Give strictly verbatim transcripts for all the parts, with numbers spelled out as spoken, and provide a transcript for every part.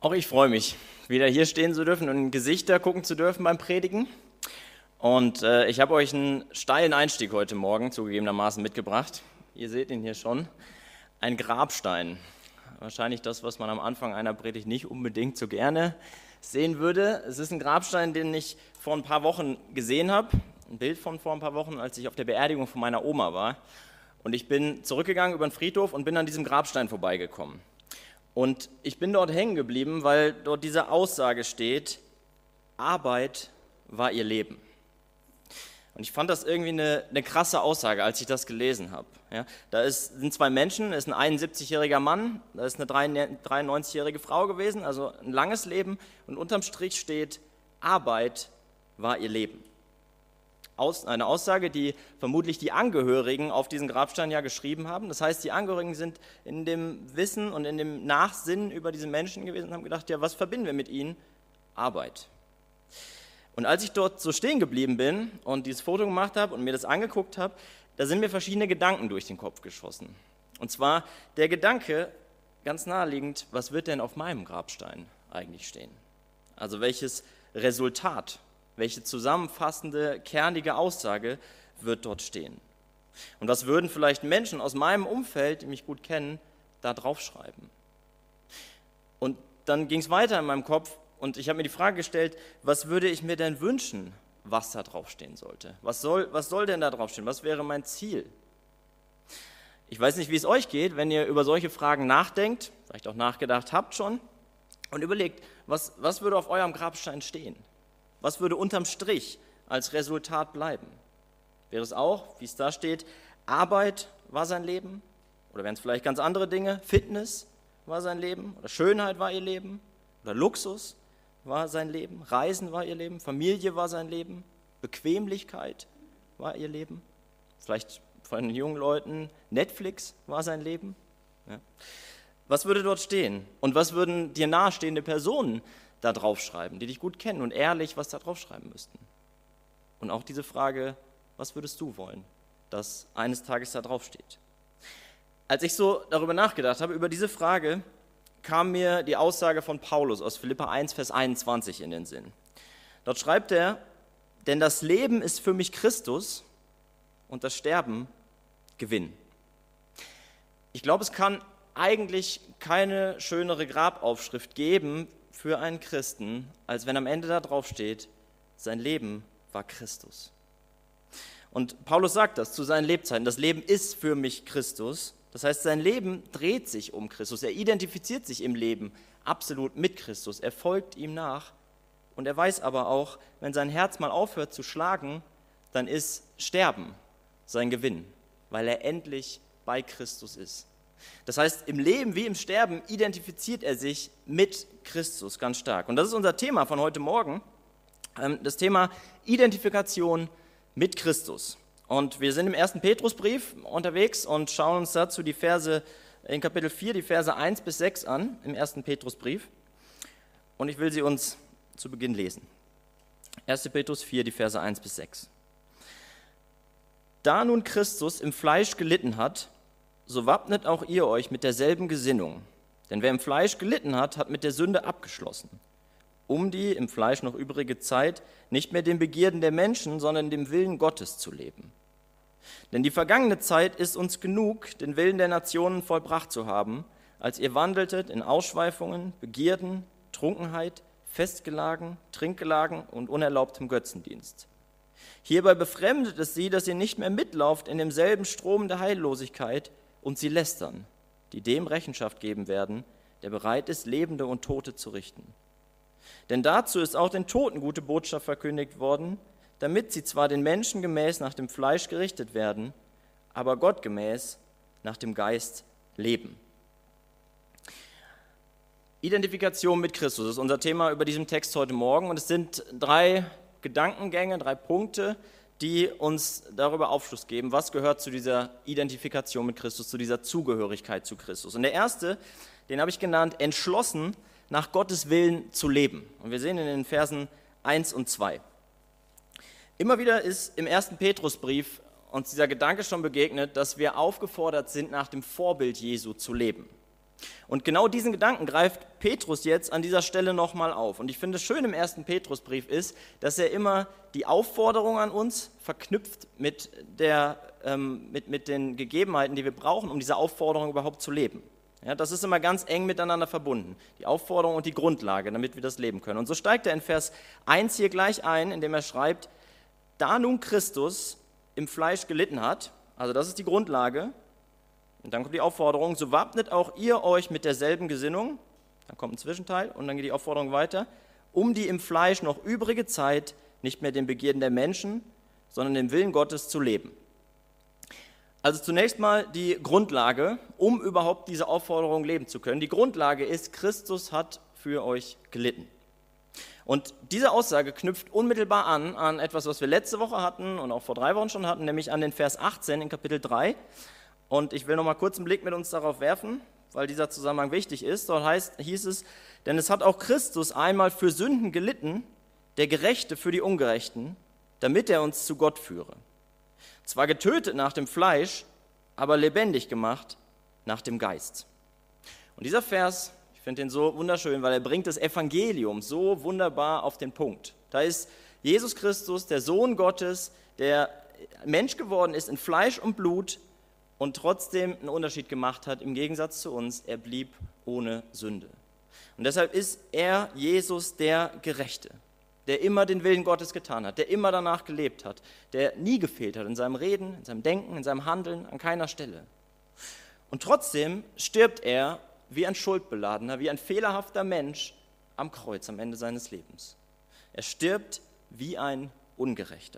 Auch ich freue mich, wieder hier stehen zu dürfen und in Gesichter gucken zu dürfen beim Predigen. Und äh, ich habe euch einen steilen Einstieg heute Morgen zugegebenermaßen mitgebracht. Ihr seht ihn hier schon. Ein Grabstein. Wahrscheinlich das, was man am Anfang einer Predigt nicht unbedingt so gerne sehen würde. Es ist ein Grabstein, den ich vor ein paar Wochen gesehen habe. Ein Bild von vor ein paar Wochen, als ich auf der Beerdigung von meiner Oma war. Und ich bin zurückgegangen über den Friedhof und bin an diesem Grabstein vorbeigekommen. Und ich bin dort hängen geblieben, weil dort diese Aussage steht: Arbeit war ihr Leben. Und ich fand das irgendwie eine, eine krasse Aussage, als ich das gelesen habe. Ja, da ist, sind zwei Menschen, da ist ein einundsiebzigjähriger Mann, da ist eine dreiundneunzigjährige Frau gewesen, also ein langes Leben. Und unterm Strich steht: Arbeit war ihr Leben. Aus, eine Aussage, die vermutlich die Angehörigen auf diesen Grabstein ja geschrieben haben. Das heißt, die Angehörigen sind in dem Wissen und in dem Nachsinnen über diese Menschen gewesen und haben gedacht, ja, was verbinden wir mit ihnen? Arbeit. Und als ich dort so stehen geblieben bin und dieses Foto gemacht habe und mir das angeguckt habe, da sind mir verschiedene Gedanken durch den Kopf geschossen. Und zwar der Gedanke, ganz naheliegend, was wird denn auf meinem Grabstein eigentlich stehen? Also welches Resultat, welche zusammenfassende, kernige Aussage wird dort stehen? Und was würden vielleicht Menschen aus meinem Umfeld, die mich gut kennen, da draufschreiben? Und dann ging es weiter in meinem Kopf und ich habe mir die Frage gestellt, was würde ich mir denn wünschen, was da draufstehen sollte? Was soll, was soll denn da draufstehen? Was wäre mein Ziel? Ich weiß nicht, wie es euch geht, wenn ihr über solche Fragen nachdenkt, vielleicht auch nachgedacht habt schon, und überlegt, was, was würde auf eurem Grabstein stehen? Was würde unterm Strich als Resultat bleiben? Wäre es auch, wie es da steht, Arbeit war sein Leben? Oder wären es vielleicht ganz andere Dinge? Fitness war sein Leben? Oder Schönheit war ihr Leben? Oder Luxus war sein Leben? Reisen war ihr Leben? Familie war sein Leben? Bequemlichkeit war ihr Leben? Vielleicht von den jungen Leuten Netflix war sein Leben? Ja. Was würde dort stehen? Und was würden dir nahestehende Personen da draufschreiben, die dich gut kennen und ehrlich was da draufschreiben müssten? Und auch diese Frage, was würdest du wollen, dass eines Tages da draufsteht? Als ich so darüber nachgedacht habe, über diese Frage, kam mir die Aussage von Paulus aus Philipper eins, Vers einundzwanzig in den Sinn. Dort schreibt er: Denn das Leben ist für mich Christus und das Sterben Gewinn. Ich glaube, es kann eigentlich keine schönere Grabaufschrift geben für einen Christen, als wenn am Ende da drauf steht, sein Leben war Christus. Und Paulus sagt das zu seinen Lebzeiten: Das Leben ist für mich Christus. Das heißt, sein Leben dreht sich um Christus. Er identifiziert sich im Leben absolut mit Christus. Er folgt ihm nach. Und er weiß aber auch, wenn sein Herz mal aufhört zu schlagen, dann ist Sterben sein Gewinn, weil er endlich bei Christus ist. Das heißt, im Leben wie im Sterben identifiziert er sich mit Christus ganz stark. Und das ist unser Thema von heute Morgen, das Thema Identifikation mit Christus. Und wir sind im ersten Petrusbrief unterwegs und schauen uns dazu die Verse in Kapitel vier, die Verse eins bis sechs an, im ersten Petrusbrief. Und ich will sie uns zu Beginn lesen. erster Petrus vier, die Verse eins bis sechs. Da nun Christus im Fleisch gelitten hat, so wappnet auch ihr euch mit derselben Gesinnung. Denn wer im Fleisch gelitten hat, hat mit der Sünde abgeschlossen, um die im Fleisch noch übrige Zeit nicht mehr den Begierden der Menschen, sondern dem Willen Gottes zu leben. Denn die vergangene Zeit ist uns genug, den Willen der Nationen vollbracht zu haben, als ihr wandeltet in Ausschweifungen, Begierden, Trunkenheit, Festgelagen, Trinkgelagen und unerlaubtem Götzendienst. Hierbei befremdet es sie, dass ihr nicht mehr mitlauft in demselben Strom der Heillosigkeit und sie lästern, die dem Rechenschaft geben werden, der bereit ist, Lebende und Tote zu richten. Denn dazu ist auch den Toten gute Botschaft verkündigt worden, damit sie zwar den Menschen gemäß nach dem Fleisch gerichtet werden, aber Gott gemäß nach dem Geist leben. Identifikation mit Christus ist unser Thema über diesem Text heute Morgen. Und es sind drei Gedankengänge, drei Punkte, die uns darüber Aufschluss geben, was gehört zu dieser Identifikation mit Christus, zu dieser Zugehörigkeit zu Christus. Und der erste, den habe ich genannt, entschlossen, nach Gottes Willen zu leben. Und wir sehen in den Versen eins und zwei. Immer wieder ist im ersten Petrusbrief uns dieser Gedanke schon begegnet, dass wir aufgefordert sind, nach dem Vorbild Jesu zu leben. Und genau diesen Gedanken greift Petrus jetzt an dieser Stelle nochmal auf. Und ich finde, schön im ersten Petrusbrief ist, dass er immer die Aufforderung an uns verknüpft mit, der, ähm, mit, mit den Gegebenheiten, die wir brauchen, um diese Aufforderung überhaupt zu leben. Ja, das ist immer ganz eng miteinander verbunden, die Aufforderung und die Grundlage, damit wir das leben können. Und so steigt er in Vers eins hier gleich ein, indem er schreibt, da nun Christus im Fleisch gelitten hat, also das ist die Grundlage, und dann kommt die Aufforderung, so wappnet auch ihr euch mit derselben Gesinnung, dann kommt ein Zwischenteil und dann geht die Aufforderung weiter, um die im Fleisch noch übrige Zeit nicht mehr den Begierden der Menschen, sondern dem Willen Gottes zu leben. Also zunächst mal die Grundlage, um überhaupt diese Aufforderung leben zu können. Die Grundlage ist, Christus hat für euch gelitten. Und diese Aussage knüpft unmittelbar an, an etwas, was wir letzte Woche hatten und auch vor drei Wochen schon hatten, nämlich an den Vers achtzehn in Kapitel drei. Und ich will noch mal kurz einen Blick mit uns darauf werfen, weil dieser Zusammenhang wichtig ist. Dort heißt, hieß es, denn es hat auch Christus einmal für Sünden gelitten, der Gerechte für die Ungerechten, damit er uns zu Gott führe. Zwar getötet nach dem Fleisch, aber lebendig gemacht nach dem Geist. Und dieser Vers, ich finde ihn so wunderschön, weil er bringt das Evangelium so wunderbar auf den Punkt. Da ist Jesus Christus, der Sohn Gottes, der Mensch geworden ist in Fleisch und Blut und trotzdem einen Unterschied gemacht hat, im Gegensatz zu uns, er blieb ohne Sünde. Und deshalb ist er, Jesus, der Gerechte, der immer den Willen Gottes getan hat, der immer danach gelebt hat, der nie gefehlt hat in seinem Reden, in seinem Denken, in seinem Handeln, an keiner Stelle. Und trotzdem stirbt er wie ein Schuldbeladener, wie ein fehlerhafter Mensch am Kreuz am Ende seines Lebens. Er stirbt wie ein Ungerechter.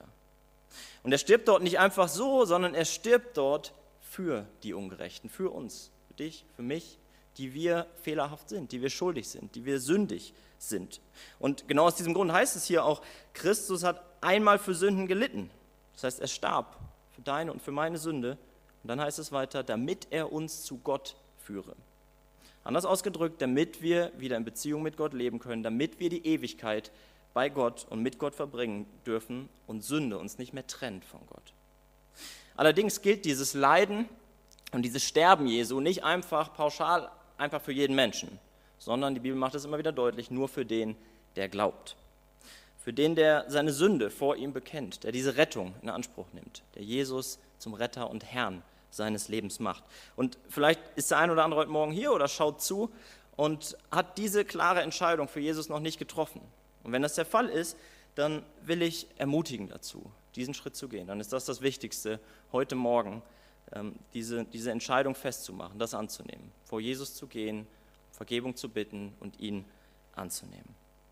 Und er stirbt dort nicht einfach so, sondern er stirbt dort für die Ungerechten, für uns, für dich, für mich, die wir fehlerhaft sind, die wir schuldig sind, die wir sündig sind. Und genau aus diesem Grund heißt es hier auch, Christus hat einmal für Sünden gelitten. Das heißt, er starb für deine und für meine Sünde. Und dann heißt es weiter, damit er uns zu Gott führe. Anders ausgedrückt, damit wir wieder in Beziehung mit Gott leben können, damit wir die Ewigkeit bei Gott und mit Gott verbringen dürfen und Sünde uns nicht mehr trennt von Gott. Allerdings gilt dieses Leiden und dieses Sterben Jesu nicht einfach pauschal, einfach für jeden Menschen, sondern die Bibel macht es immer wieder deutlich, nur für den, der glaubt. Für den, der seine Sünde vor ihm bekennt, der diese Rettung in Anspruch nimmt, der Jesus zum Retter und Herrn seines Lebens macht. Und vielleicht ist der ein oder andere heute Morgen hier oder schaut zu und hat diese klare Entscheidung für Jesus noch nicht getroffen. Und wenn das der Fall ist, dann will ich ermutigen dazu, diesen Schritt zu gehen. Dann ist das das Wichtigste, heute Morgen diese, diese Entscheidung festzumachen, das anzunehmen, vor Jesus zu gehen, Vergebung zu bitten und ihn anzunehmen.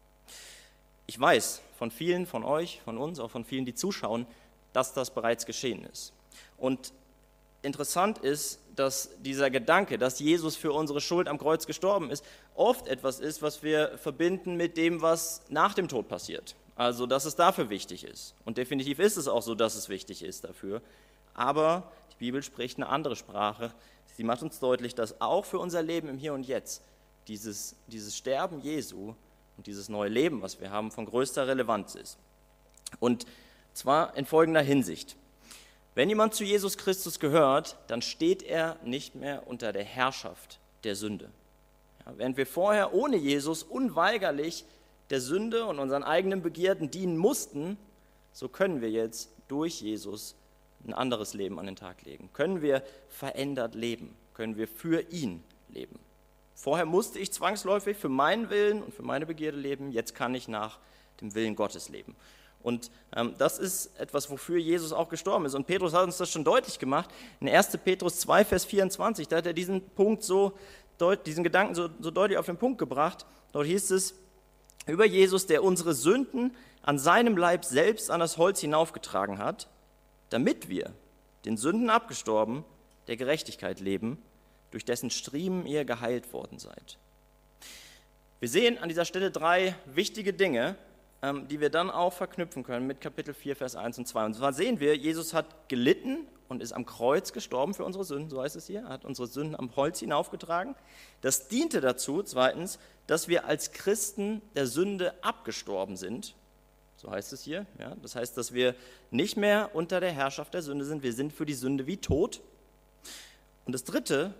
Ich weiß von vielen von euch, von uns, auch von vielen, die zuschauen, dass das bereits geschehen ist. Und interessant ist, dass dieser Gedanke, dass Jesus für unsere Schuld am Kreuz gestorben ist, oft etwas ist, was wir verbinden mit dem, was nach dem Tod passiert. Also, dass es dafür wichtig ist. Und definitiv ist es auch so, dass es wichtig ist dafür. Aber die Bibel spricht eine andere Sprache. Sie macht uns deutlich, dass auch für unser Leben im Hier und Jetzt dieses, dieses Sterben Jesu und dieses neue Leben, was wir haben, von größter Relevanz ist. Und zwar in folgender Hinsicht. Wenn jemand zu Jesus Christus gehört, dann steht er nicht mehr unter der Herrschaft der Sünde. Ja, während wir vorher ohne Jesus unweigerlich der Sünde und unseren eigenen Begierden dienen mussten, so können wir jetzt durch Jesus ein anderes Leben an den Tag legen. Können wir verändert leben, können wir für ihn leben. Vorher musste ich zwangsläufig für meinen Willen und für meine Begierde leben, jetzt kann ich nach dem Willen Gottes leben. Und ähm, das ist etwas, wofür Jesus auch gestorben ist. Und Petrus hat uns das schon deutlich gemacht. In erster Petrus zwei, Vers vierundzwanzig, da hat er diesen Punkt so, diesen Gedanken so, so deutlich auf den Punkt gebracht. Dort hieß es, über Jesus, der unsere Sünden an seinem Leib selbst an das Holz hinaufgetragen hat, damit wir, den Sünden abgestorben, der Gerechtigkeit leben, durch dessen Striemen ihr geheilt worden seid. Wir sehen an dieser Stelle drei wichtige Dinge, die wir dann auch verknüpfen können mit Kapitel vier, Vers eins und zwei. Und zwar sehen wir, Jesus hat gelitten und ist am Kreuz gestorben für unsere Sünden, so heißt es hier. Er hat unsere Sünden am Holz hinaufgetragen. Das diente dazu, zweitens, dass wir als Christen der Sünde abgestorben sind. So heißt es hier. Ja, das heißt, dass wir nicht mehr unter der Herrschaft der Sünde sind. Wir sind für die Sünde wie tot. Und das Dritte,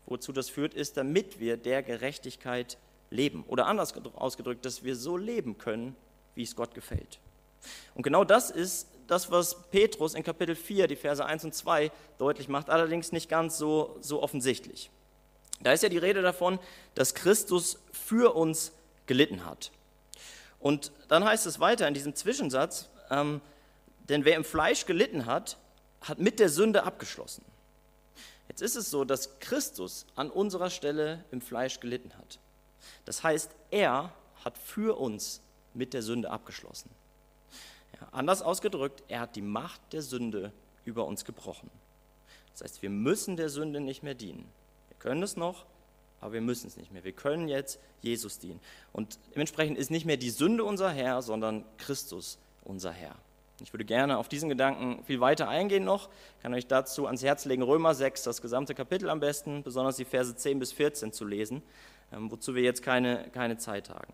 wozu das führt, ist, damit wir der Gerechtigkeit leben. Oder anders ausgedrückt, dass wir so leben können, wie es Gott gefällt. Und genau das ist das, was Petrus in Kapitel vier, die Verse eins und zwei deutlich macht, allerdings nicht ganz so, so offensichtlich. Da ist ja die Rede davon, dass Christus für uns gelitten hat. Und dann heißt es weiter in diesem Zwischensatz, ähm, denn wer im Fleisch gelitten hat, hat mit der Sünde abgeschlossen. Jetzt ist es so, dass Christus an unserer Stelle im Fleisch gelitten hat. Das heißt, er hat für uns mit der Sünde abgeschlossen. Ja, anders ausgedrückt, er hat die Macht der Sünde über uns gebrochen. Das heißt, wir müssen der Sünde nicht mehr dienen. Wir können es noch, aber wir müssen es nicht mehr. Wir können jetzt Jesus dienen. Und dementsprechend ist nicht mehr die Sünde unser Herr, sondern Christus unser Herr. Ich würde gerne auf diesen Gedanken viel weiter eingehen noch. Ich kann euch dazu ans Herz legen, Römer sechs, das gesamte Kapitel am besten, besonders die Verse zehn bis vierzehn zu lesen, wozu wir jetzt keine, keine Zeit haben.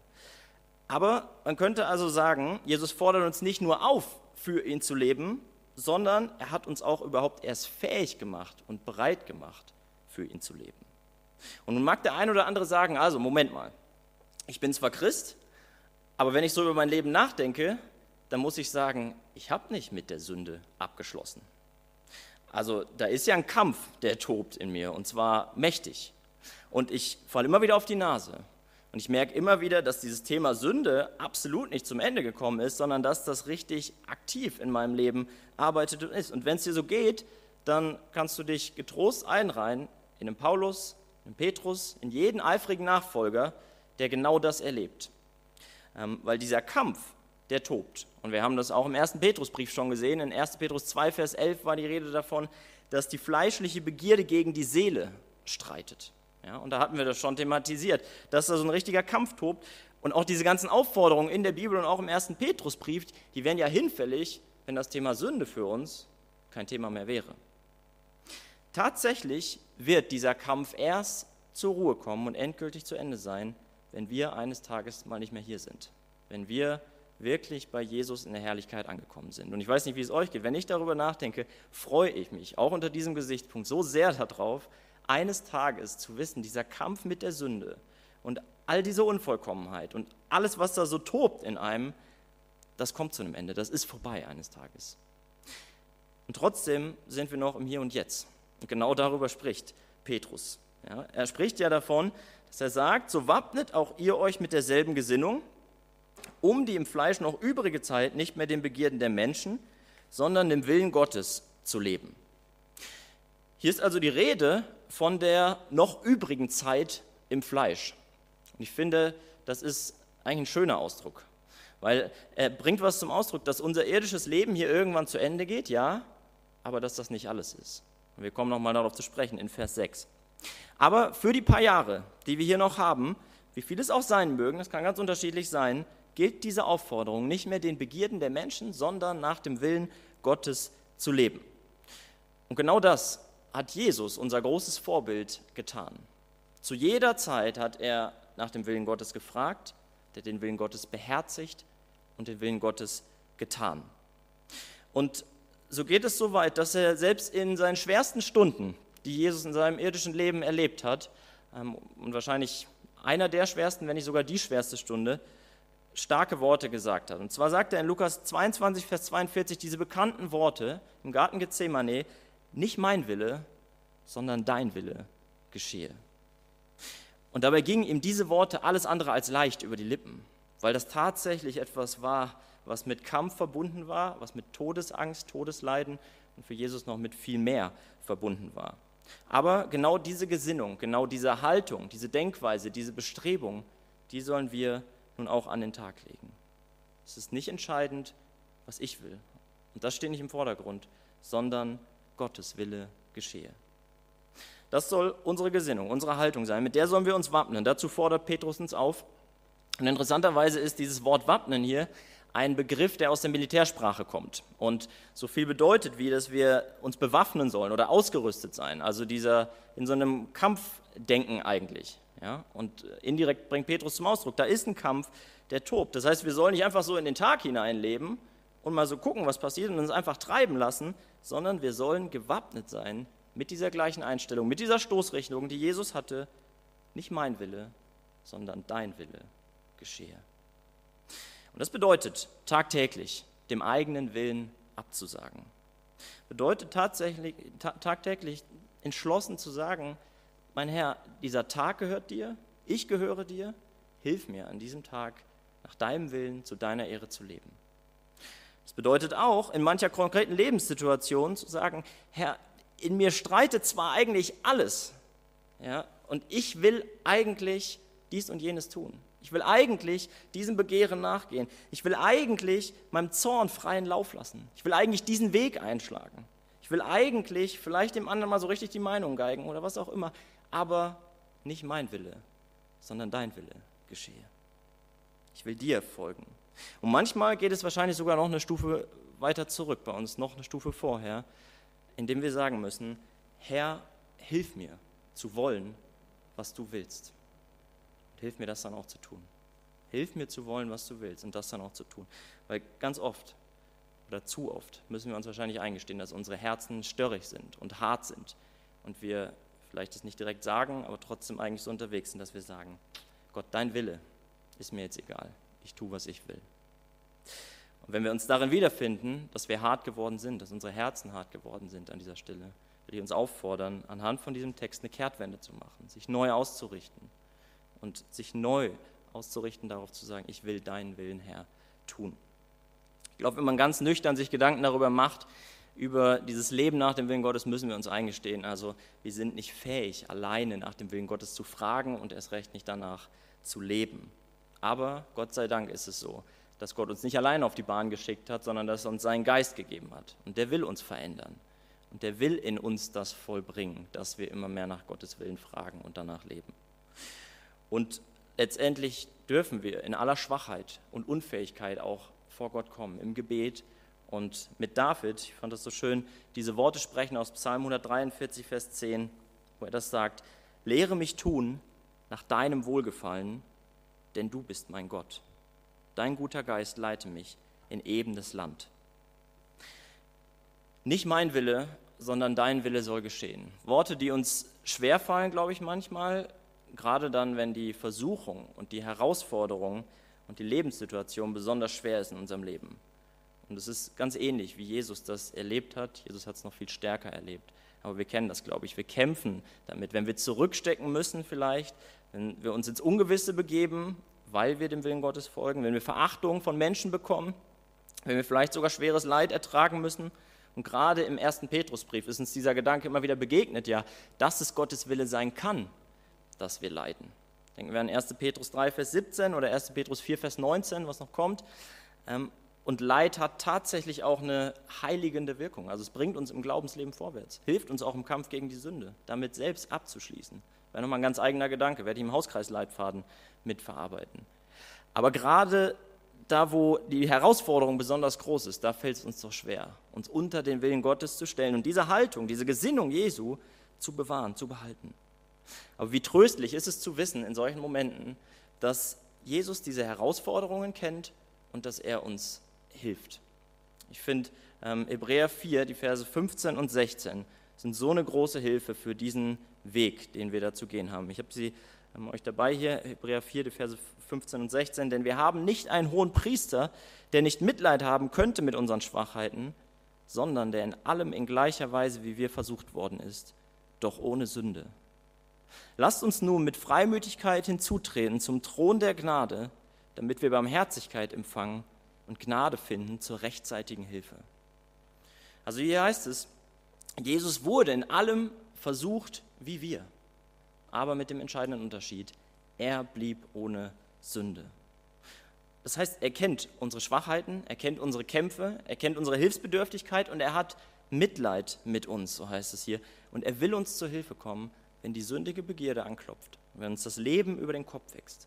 Aber man könnte also sagen, Jesus fordert uns nicht nur auf, für ihn zu leben, sondern er hat uns auch überhaupt erst fähig gemacht und bereit gemacht, für ihn zu leben. Und nun mag der ein oder andere sagen, also Moment mal, ich bin zwar Christ, aber wenn ich so über mein Leben nachdenke, dann muss ich sagen, ich habe nicht mit der Sünde abgeschlossen. Also da ist ja ein Kampf, der tobt in mir, und zwar mächtig. Und ich falle immer wieder auf die Nase. Und ich merke immer wieder, dass dieses Thema Sünde absolut nicht zum Ende gekommen ist, sondern dass das richtig aktiv in meinem Leben arbeitet und ist. Und wenn es dir so geht, dann kannst du dich getrost einreihen in den Paulus, in den Petrus, in jeden eifrigen Nachfolger, der genau das erlebt. Ähm, weil dieser Kampf, der tobt. Und wir haben das auch im ersten Petrusbrief schon gesehen. In ersten Petrus zwei, Vers elf war die Rede davon, dass die fleischliche Begierde gegen die Seele streitet. Ja, und da hatten wir das schon thematisiert, dass da so ein richtiger Kampf tobt. Und auch diese ganzen Aufforderungen in der Bibel und auch im ersten Petrusbrief, die wären ja hinfällig, wenn das Thema Sünde für uns kein Thema mehr wäre. Tatsächlich wird dieser Kampf erst zur Ruhe kommen und endgültig zu Ende sein, wenn wir eines Tages mal nicht mehr hier sind. Wenn wir wirklich bei Jesus in der Herrlichkeit angekommen sind. Und ich weiß nicht, wie es euch geht. Wenn ich darüber nachdenke, freue ich mich, auch unter diesem Gesichtspunkt, so sehr darauf, eines Tages zu wissen, dieser Kampf mit der Sünde und all diese Unvollkommenheit und alles, was da so tobt in einem, das kommt zu einem Ende, das ist vorbei eines Tages. Und trotzdem sind wir noch im Hier und Jetzt. Und genau darüber spricht Petrus. Ja, er spricht ja davon, dass er sagt, so wappnet auch ihr euch mit derselben Gesinnung, um die im Fleisch noch übrige Zeit nicht mehr den Begierden der Menschen, sondern dem Willen Gottes zu leben. Hier ist also die Rede von der noch übrigen Zeit im Fleisch. Und ich finde, das ist eigentlich ein schöner Ausdruck, weil er bringt was zum Ausdruck, dass unser irdisches Leben hier irgendwann zu Ende geht, ja, aber dass das nicht alles ist. Und wir kommen nochmal darauf zu sprechen in Vers sechs. Aber für die paar Jahre, die wir hier noch haben, wie viel es auch sein mögen, das kann ganz unterschiedlich sein, gilt diese Aufforderung, nicht mehr den Begierden der Menschen, sondern nach dem Willen Gottes zu leben. Und genau das hat Jesus, unser großes Vorbild, getan. Zu jeder Zeit hat er nach dem Willen Gottes gefragt, der den Willen Gottes beherzigt und den Willen Gottes getan. Und so geht es so weit, dass er selbst in seinen schwersten Stunden, die Jesus in seinem irdischen Leben erlebt hat, und wahrscheinlich einer der schwersten, wenn nicht sogar die schwerste Stunde, starke Worte gesagt hat. Und zwar sagt er in Lukas zweiundzwanzig, Vers zweiundvierzig diese bekannten Worte im Garten Gethsemane: Nicht mein Wille, sondern dein Wille geschehe. Und dabei gingen ihm diese Worte alles andere als leicht über die Lippen, weil das tatsächlich etwas war, was mit Kampf verbunden war, was mit Todesangst, Todesleiden und für Jesus noch mit viel mehr verbunden war. Aber genau diese Gesinnung, genau diese Haltung, diese Denkweise, diese Bestrebung, die sollen wir nun auch an den Tag legen. Es ist nicht entscheidend, was ich will. Und das steht nicht im Vordergrund, sondern Gottes Wille geschehe. Das soll unsere Gesinnung, unsere Haltung sein. Mit der sollen wir uns wappnen. Dazu fordert Petrus uns auf. Und interessanterweise ist dieses Wort wappnen hier ein Begriff, der aus der Militärsprache kommt und so viel bedeutet, wie dass wir uns bewaffnen sollen oder ausgerüstet sein. Also dieser in so einem Kampfdenken eigentlich. Ja? Und indirekt bringt Petrus zum Ausdruck, da ist ein Kampf, der tobt. Das heißt, wir sollen nicht einfach so in den Tag hineinleben und mal so gucken, was passiert und uns einfach treiben lassen, sondern wir sollen gewappnet sein mit dieser gleichen Einstellung, mit dieser Stoßrichtung, die Jesus hatte, nicht mein Wille, sondern dein Wille geschehe. Und das bedeutet tagtäglich, dem eigenen Willen abzusagen. Bedeutet tatsächlich, ta- tagtäglich entschlossen zu sagen, mein Herr, dieser Tag gehört dir, ich gehöre dir, hilf mir an diesem Tag nach deinem Willen zu deiner Ehre zu leben. Das bedeutet auch, in mancher konkreten Lebenssituation zu sagen, Herr, in mir streitet zwar eigentlich alles, ja, und ich will eigentlich dies und jenes tun. Ich will eigentlich diesem Begehren nachgehen. Ich will eigentlich meinem Zorn freien Lauf lassen. Ich will eigentlich diesen Weg einschlagen. Ich will eigentlich vielleicht dem anderen mal so richtig die Meinung geigen oder was auch immer, aber nicht mein Wille, sondern dein Wille geschehe. Ich will dir folgen. Und manchmal geht es wahrscheinlich sogar noch eine Stufe weiter zurück bei uns, noch eine Stufe vorher, indem wir sagen müssen, Herr, hilf mir zu wollen, was du willst. Und hilf mir das dann auch zu tun. Hilf mir zu wollen, was du willst und das dann auch zu tun. Weil ganz oft oder zu oft müssen wir uns wahrscheinlich eingestehen, dass unsere Herzen störrig sind und hart sind und wir vielleicht das nicht direkt sagen, aber trotzdem eigentlich so unterwegs sind, dass wir sagen, Gott, dein Wille ist mir jetzt egal. Ich tue, was ich will. Und wenn wir uns darin wiederfinden, dass wir hart geworden sind, dass unsere Herzen hart geworden sind an dieser Stelle, will ich uns auffordern, anhand von diesem Text eine Kehrtwende zu machen, sich neu auszurichten und sich neu auszurichten, darauf zu sagen, ich will deinen Willen, Herr, tun. Ich glaube, wenn man ganz nüchtern sich Gedanken darüber macht, über dieses Leben nach dem Willen Gottes, müssen wir uns eingestehen. Also wir sind nicht fähig, alleine nach dem Willen Gottes zu fragen und erst recht nicht danach zu leben. Aber Gott sei Dank ist es so, dass Gott uns nicht allein auf die Bahn geschickt hat, sondern dass er uns seinen Geist gegeben hat. Und der will uns verändern. Und der will in uns das vollbringen, dass wir immer mehr nach Gottes Willen fragen und danach leben. Und letztendlich dürfen wir in aller Schwachheit und Unfähigkeit auch vor Gott kommen, im Gebet und mit David, ich fand das so schön, diese Worte sprechen aus Psalm hundertdreiundvierzig, Vers zehn, wo er das sagt, lehre mich tun nach deinem Wohlgefallen, denn du bist mein Gott. Dein guter Geist leite mich in ebenes Land. Nicht mein Wille, sondern dein Wille soll geschehen. Worte, die uns schwerfallen, glaube ich, manchmal, gerade dann, wenn die Versuchung und die Herausforderung und die Lebenssituation besonders schwer ist in unserem Leben. Und es ist ganz ähnlich, wie Jesus das erlebt hat. Jesus hat es noch viel stärker erlebt. Aber wir kennen das, glaube ich. Wir kämpfen damit. Wenn wir zurückstecken müssen vielleicht, wenn wir uns ins Ungewisse begeben, weil wir dem Willen Gottes folgen, wenn wir Verachtung von Menschen bekommen, wenn wir vielleicht sogar schweres Leid ertragen müssen. Und gerade im ersten Petrusbrief ist uns dieser Gedanke immer wieder begegnet, ja, dass es Gottes Wille sein kann, dass wir leiden. Denken wir an ersten Petrus drei, Vers siebzehn oder ersten Petrus vier, Vers neunzehn, was noch kommt. Und Leid hat tatsächlich auch eine heiligende Wirkung. Also es bringt uns im Glaubensleben vorwärts, hilft uns auch im Kampf gegen die Sünde, damit selbst abzuschließen. Wäre nochmal ein ganz eigener Gedanke, werde ich im Hauskreisleitfaden mitverarbeiten. Aber gerade da, wo die Herausforderung besonders groß ist, da fällt es uns doch schwer, uns unter den Willen Gottes zu stellen und diese Haltung, diese Gesinnung Jesu zu bewahren, zu behalten. Aber wie tröstlich ist es zu wissen in solchen Momenten, dass Jesus diese Herausforderungen kennt und dass er uns hilft. Ich finde, ähm, Hebräer vier, die Verse fünfzehn und sechzehn, sind so eine große Hilfe für diesen Weg, den wir da zu gehen haben. Ich habe sie ähm, euch dabei hier, Hebräer vier, die Verse fünfzehn und sechzehn, denn wir haben nicht einen hohen Priester, der nicht Mitleid haben könnte mit unseren Schwachheiten, sondern der in allem in gleicher Weise, wie wir versucht worden ist, doch ohne Sünde. Lasst uns nun mit Freimütigkeit hinzutreten zum Thron der Gnade, damit wir Barmherzigkeit empfangen und Gnade finden zur rechtzeitigen Hilfe. Also hier heißt es, Jesus wurde in allem versucht wie wir, aber mit dem entscheidenden Unterschied, er blieb ohne Sünde. Das heißt, er kennt unsere Schwachheiten, er kennt unsere Kämpfe, er kennt unsere Hilfsbedürftigkeit und er hat Mitleid mit uns, so heißt es hier. Und er will uns zur Hilfe kommen, wenn die sündige Begierde anklopft, wenn uns das Leben über den Kopf wächst.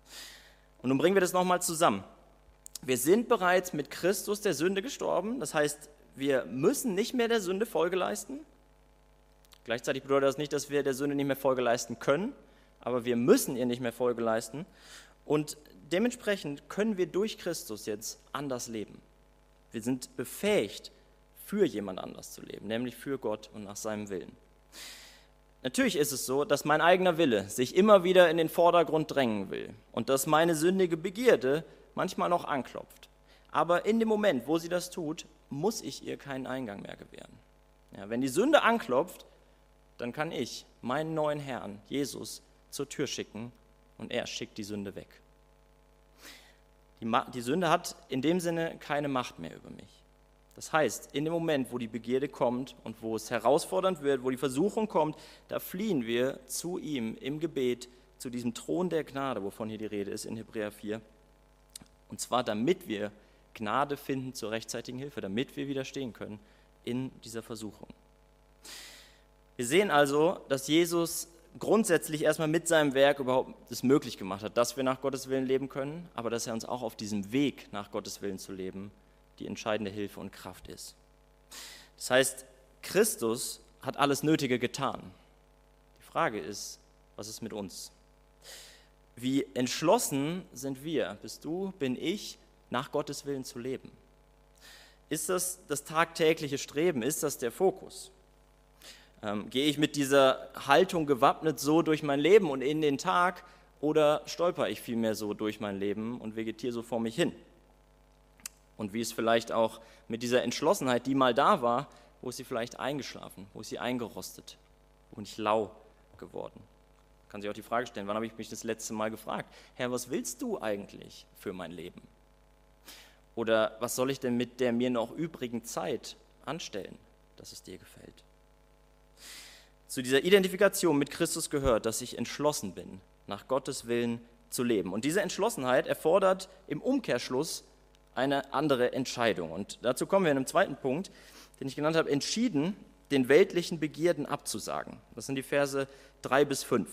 Und nun bringen wir das nochmal zusammen. Wir sind bereits mit Christus der Sünde gestorben, das heißt, wir müssen nicht mehr der Sünde Folge leisten. Gleichzeitig bedeutet das nicht, dass wir der Sünde nicht mehr Folge leisten können, aber wir müssen ihr nicht mehr Folge leisten. Und dementsprechend können wir durch Christus jetzt anders leben. Wir sind befähigt, für jemand anders zu leben, nämlich für Gott und nach seinem Willen. Natürlich ist es so, dass mein eigener Wille sich immer wieder in den Vordergrund drängen will und dass meine sündige Begierde manchmal noch anklopft. Aber in dem Moment, wo sie das tut, muss ich ihr keinen Eingang mehr gewähren. Ja, wenn die Sünde anklopft, dann kann ich meinen neuen Herrn, Jesus, zur Tür schicken und er schickt die Sünde weg. Die, Ma- die Sünde hat in dem Sinne keine Macht mehr über mich. Das heißt, in dem Moment, wo die Begierde kommt und wo es herausfordernd wird, wo die Versuchung kommt, da fliehen wir zu ihm im Gebet, zu diesem Thron der Gnade, wovon hier die Rede ist in Hebräer vier. Und zwar, damit wir Gnade finden zur rechtzeitigen Hilfe, damit wir widerstehen können in dieser Versuchung. Wir sehen also, dass Jesus grundsätzlich erstmal mit seinem Werk überhaupt es möglich gemacht hat, dass wir nach Gottes Willen leben können, aber dass er uns auch auf diesem Weg, nach Gottes Willen zu leben, die entscheidende Hilfe und Kraft ist. Das heißt, Christus hat alles Nötige getan. Die Frage ist, was ist mit uns? Wie entschlossen sind wir, bist du, bin ich, nach Gottes Willen zu leben? Ist das das tagtägliche Streben? Ist das der Fokus? Ähm, gehe ich mit dieser Haltung gewappnet so durch mein Leben und in den Tag oder stolper ich vielmehr so durch mein Leben und vegetiere so vor mich hin? Und wie ist vielleicht auch mit dieser Entschlossenheit, die mal da war, wo ist sie vielleicht eingeschlafen, wo ist sie eingerostet, wo bin ich lau geworden? Kann sich auch die Frage stellen, wann habe ich mich das letzte Mal gefragt, Herr, was willst du eigentlich für mein Leben? Oder was soll ich denn mit der mir noch übrigen Zeit anstellen, dass es dir gefällt? Zu dieser Identifikation mit Christus gehört, dass ich entschlossen bin, nach Gottes Willen zu leben. Und diese Entschlossenheit erfordert im Umkehrschluss eine andere Entscheidung. Und dazu kommen wir in einem zweiten Punkt, den ich genannt habe, entschieden, den weltlichen Begierden abzusagen. Das sind die Verse drei bis fünf.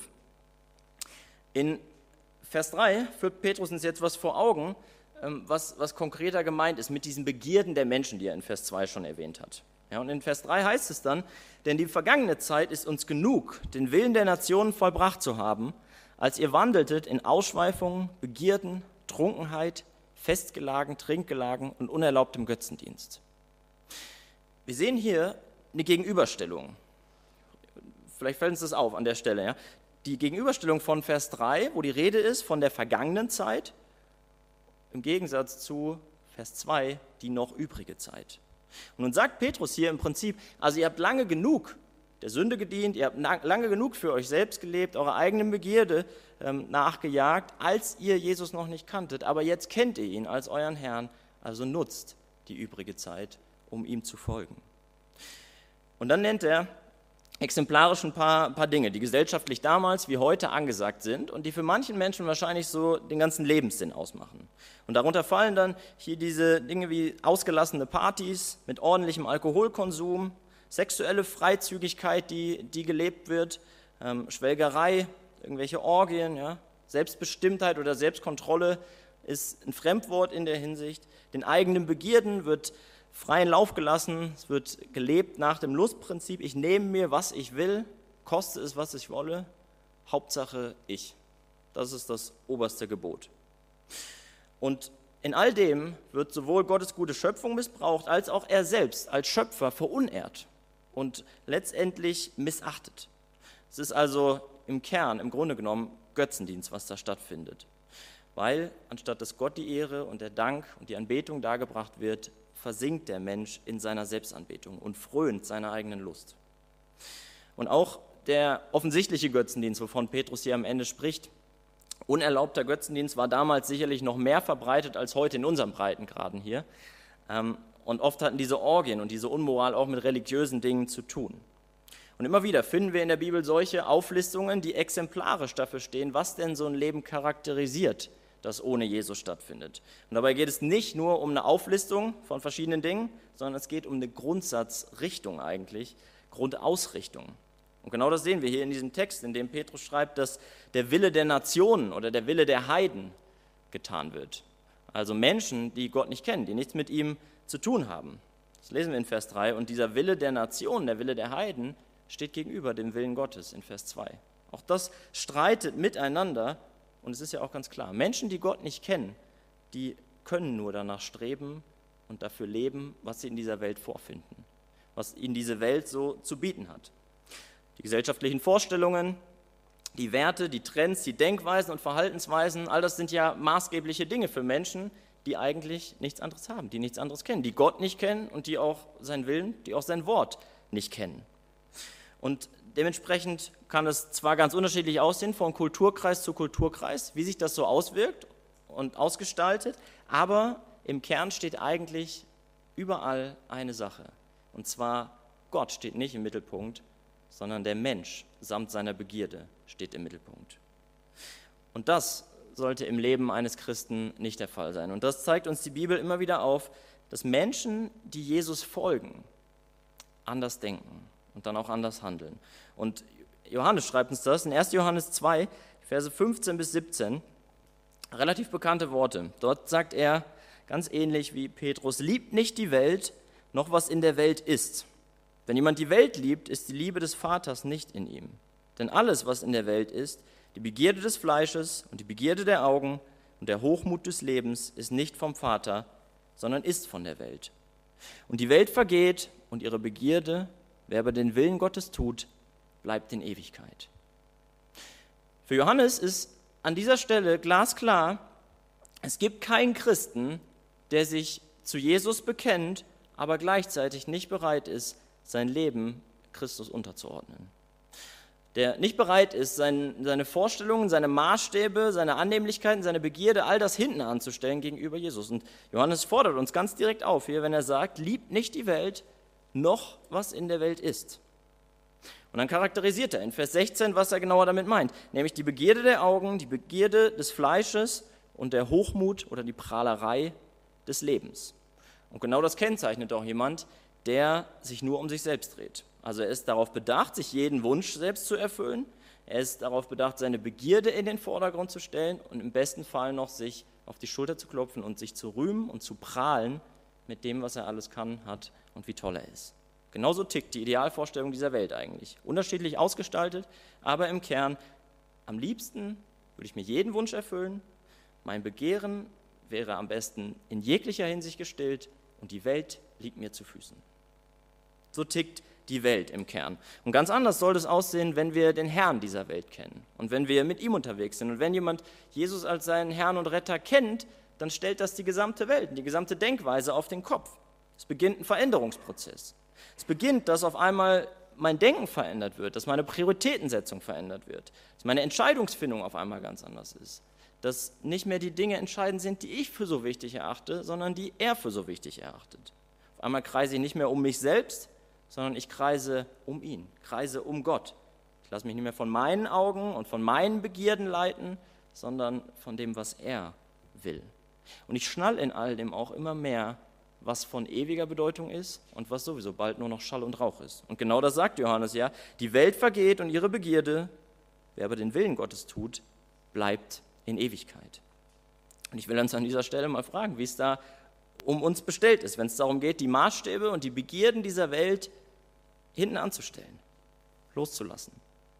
In Vers drei führt Petrus uns jetzt was vor Augen, was, was konkreter gemeint ist mit diesen Begierden der Menschen, die er in Vers zwei schon erwähnt hat. Ja, und in Vers drei heißt es dann, denn die vergangene Zeit ist uns genug, den Willen der Nationen vollbracht zu haben, als ihr wandeltet in Ausschweifungen, Begierden, Trunkenheit, Festgelagen, Trinkgelagen und unerlaubtem Götzendienst. Wir sehen hier eine Gegenüberstellung. Vielleicht fällt uns das auf an der Stelle. Ja? Die Gegenüberstellung von Vers drei, wo die Rede ist von der vergangenen Zeit, im Gegensatz zu Vers zwei, die noch übrige Zeit. Und nun sagt Petrus hier im Prinzip, also ihr habt lange genug der Sünde gedient, ihr habt lange genug für euch selbst gelebt, eure eigenen Begierde ähm, nachgejagt, als ihr Jesus noch nicht kanntet, aber jetzt kennt ihr ihn als euren Herrn, also nutzt die übrige Zeit, um ihm zu folgen. Und dann nennt er exemplarisch ein paar, paar Dinge, die gesellschaftlich damals wie heute angesagt sind und die für manchen Menschen wahrscheinlich so den ganzen Lebenssinn ausmachen. Und darunter fallen dann hier diese Dinge wie ausgelassene Partys mit ordentlichem Alkoholkonsum, sexuelle Freizügigkeit, die, die gelebt wird, ähm, Schwelgerei, irgendwelche Orgien, ja, Selbstbestimmtheit oder Selbstkontrolle ist ein Fremdwort in der Hinsicht. Den eigenen Begierden wird freien Lauf gelassen, es wird gelebt nach dem Lustprinzip, ich nehme mir, was ich will, koste es, was ich wolle, Hauptsache ich. Das ist das oberste Gebot. Und in all dem wird sowohl Gottes gute Schöpfung missbraucht, als auch er selbst als Schöpfer verunehrt und letztendlich missachtet. Es ist also im Kern, im Grunde genommen, Götzendienst, was da stattfindet. Weil anstatt dass Gott die Ehre und der Dank und die Anbetung dargebracht wird, versinkt der Mensch in seiner Selbstanbetung und frönt seiner eigenen Lust. Und auch der offensichtliche Götzendienst, wovon Petrus hier am Ende spricht, unerlaubter Götzendienst war damals sicherlich noch mehr verbreitet als heute in unseren Breitengraden hier. Und oft hatten diese Orgien und diese Unmoral auch mit religiösen Dingen zu tun. Und immer wieder finden wir in der Bibel solche Auflistungen, die exemplarisch dafür stehen, was denn so ein Leben charakterisiert, das ohne Jesus stattfindet. Und dabei geht es nicht nur um eine Auflistung von verschiedenen Dingen, sondern es geht um eine Grundsatzrichtung eigentlich, Grundausrichtung. Und genau das sehen wir hier in diesem Text, in dem Petrus schreibt, dass der Wille der Nationen oder der Wille der Heiden getan wird. Also Menschen, die Gott nicht kennen, die nichts mit ihm zu tun haben. Das lesen wir in Vers drei. Und dieser Wille der Nationen, der Wille der Heiden, steht gegenüber dem Willen Gottes in Vers zwei. Auch das streitet miteinander. Und es ist ja auch ganz klar, Menschen, die Gott nicht kennen, die können nur danach streben und dafür leben, was sie in dieser Welt vorfinden, was ihnen diese Welt so zu bieten hat. Die gesellschaftlichen Vorstellungen, die Werte, die Trends, die Denkweisen und Verhaltensweisen, all das sind ja maßgebliche Dinge für Menschen, die eigentlich nichts anderes haben, die nichts anderes kennen, die Gott nicht kennen und die auch seinen Willen, die auch sein Wort nicht kennen. Und dementsprechend kann es zwar ganz unterschiedlich aussehen, von Kulturkreis zu Kulturkreis, wie sich das so auswirkt und ausgestaltet, aber im Kern steht eigentlich überall eine Sache. Und zwar, Gott steht nicht im Mittelpunkt, sondern der Mensch samt seiner Begierde steht im Mittelpunkt. Und das sollte im Leben eines Christen nicht der Fall sein. Und das zeigt uns die Bibel immer wieder auf, dass Menschen, die Jesus folgen, anders denken und dann auch anders handeln. Und Johannes schreibt uns das in erster Johannes zwei, Verse fünfzehn bis siebzehn, relativ bekannte Worte. Dort sagt er, ganz ähnlich wie Petrus, liebt nicht die Welt, noch was in der Welt ist. Wenn jemand die Welt liebt, ist die Liebe des Vaters nicht in ihm. Denn alles, was in der Welt ist, die Begierde des Fleisches und die Begierde der Augen und der Hochmut des Lebens, ist nicht vom Vater, sondern ist von der Welt. Und die Welt vergeht und ihre Begierde, wer aber den Willen Gottes tut, bleibt in Ewigkeit. Für Johannes ist an dieser Stelle glasklar, es gibt keinen Christen, der sich zu Jesus bekennt, aber gleichzeitig nicht bereit ist, sein Leben Christus unterzuordnen. Der nicht bereit ist, sein, seine Vorstellungen, seine Maßstäbe, seine Annehmlichkeiten, seine Begierde, all das hinten anzustellen gegenüber Jesus. Und Johannes fordert uns ganz direkt auf hier, wenn er sagt, liebt nicht die Welt, noch was in der Welt ist. Und dann charakterisiert er in Vers sechzehn, was er genauer damit meint, nämlich die Begierde der Augen, die Begierde des Fleisches und der Hochmut oder die Prahlerei des Lebens. Und genau das kennzeichnet auch jemand, der sich nur um sich selbst dreht. Also er ist darauf bedacht, sich jeden Wunsch selbst zu erfüllen. Er ist darauf bedacht, seine Begierde in den Vordergrund zu stellen und im besten Fall noch sich auf die Schulter zu klopfen und sich zu rühmen und zu prahlen mit dem, was er alles kann, hat und wie toll er ist. Genauso tickt die Idealvorstellung dieser Welt eigentlich. Unterschiedlich ausgestaltet, aber im Kern, am liebsten würde ich mir jeden Wunsch erfüllen. Mein Begehren wäre am besten in jeglicher Hinsicht gestillt und die Welt liegt mir zu Füßen. So tickt die Welt im Kern. Und ganz anders soll es aussehen, wenn wir den Herrn dieser Welt kennen und wenn wir mit ihm unterwegs sind. Und wenn jemand Jesus als seinen Herrn und Retter kennt, dann stellt das die gesamte Welt, die gesamte Denkweise auf den Kopf. Es beginnt ein Veränderungsprozess. Es beginnt, dass auf einmal mein Denken verändert wird, dass meine Prioritätensetzung verändert wird, dass meine Entscheidungsfindung auf einmal ganz anders ist. Dass nicht mehr die Dinge entscheidend sind, die ich für so wichtig erachte, sondern die er für so wichtig erachtet. Auf einmal kreise ich nicht mehr um mich selbst, sondern ich kreise um ihn, kreise um Gott. Ich lasse mich nicht mehr von meinen Augen und von meinen Begierden leiten, sondern von dem, was er will. Und ich schnall in all dem auch immer mehr, was von ewiger Bedeutung ist und was sowieso bald nur noch Schall und Rauch ist. Und genau das sagt Johannes ja, die Welt vergeht und ihre Begierde, wer aber den Willen Gottes tut, bleibt in Ewigkeit. Und ich will uns an dieser Stelle mal fragen, wie es da um uns bestellt ist, wenn es darum geht, die Maßstäbe und die Begierden dieser Welt hinten anzustellen, loszulassen.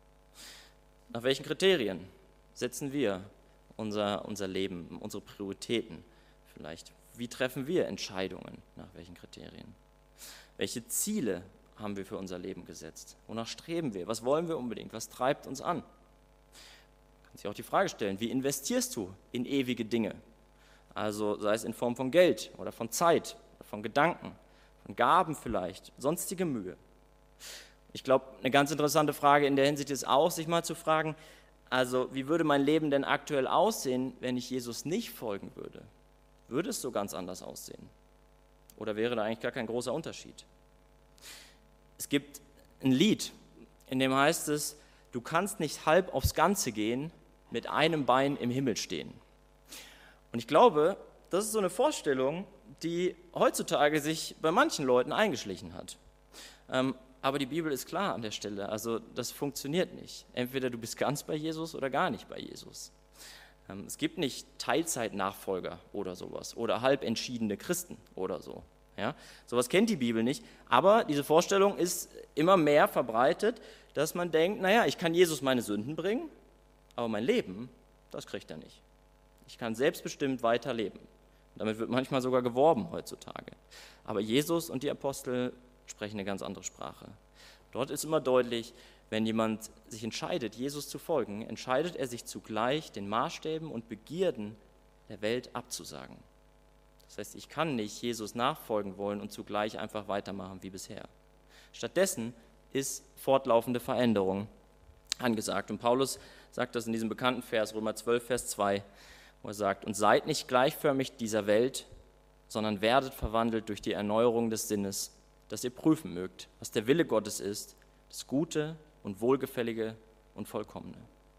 Nach welchen Kriterien setzen wir unser, unser Leben, unsere Prioritäten vielleicht? Wie treffen wir Entscheidungen? Nach welchen Kriterien? Welche Ziele haben wir für unser Leben gesetzt? Wonach streben wir? Was wollen wir unbedingt? Was treibt uns an? Man kann sich auch die Frage stellen, wie investierst du in ewige Dinge? Also sei es in Form von Geld oder von Zeit, oder von Gedanken, von Gaben vielleicht, sonstige Mühe. Ich glaube, eine ganz interessante Frage in der Hinsicht ist auch, sich mal zu fragen, also wie würde mein Leben denn aktuell aussehen, wenn ich Jesus nicht folgen würde? Würde es so ganz anders aussehen? Oder wäre da eigentlich gar kein großer Unterschied? Es gibt ein Lied, in dem heißt es, du kannst nicht halb aufs Ganze gehen, mit einem Bein im Himmel stehen. Und ich glaube, das ist so eine Vorstellung, die heutzutage sich bei manchen Leuten eingeschlichen hat. Ähm, aber die Bibel ist klar an der Stelle, also das funktioniert nicht. Entweder du bist ganz bei Jesus oder gar nicht bei Jesus. Ähm, es gibt nicht Teilzeitnachfolger oder sowas oder halb entschiedene Christen oder so. Ja? Sowas kennt die Bibel nicht, aber diese Vorstellung ist immer mehr verbreitet, dass man denkt, naja, ich kann Jesus meine Sünden bringen, aber mein Leben, das kriegt er nicht. Ich kann selbstbestimmt weiterleben. Damit wird manchmal sogar geworben heutzutage. Aber Jesus und die Apostel sprechen eine ganz andere Sprache. Dort ist immer deutlich, wenn jemand sich entscheidet, Jesus zu folgen, entscheidet er sich zugleich, den Maßstäben und Begierden der Welt abzusagen. Das heißt, ich kann nicht Jesus nachfolgen wollen und zugleich einfach weitermachen wie bisher. Stattdessen ist fortlaufende Veränderung angesagt. Und Paulus sagt das in diesem bekannten Vers, Römer zwölf, Vers zwei, wo er sagt, und seid nicht gleichförmig dieser Welt, sondern werdet verwandelt durch die Erneuerung des Sinnes, dass ihr prüfen mögt, was der Wille Gottes ist, das Gute und Wohlgefällige und Vollkommene.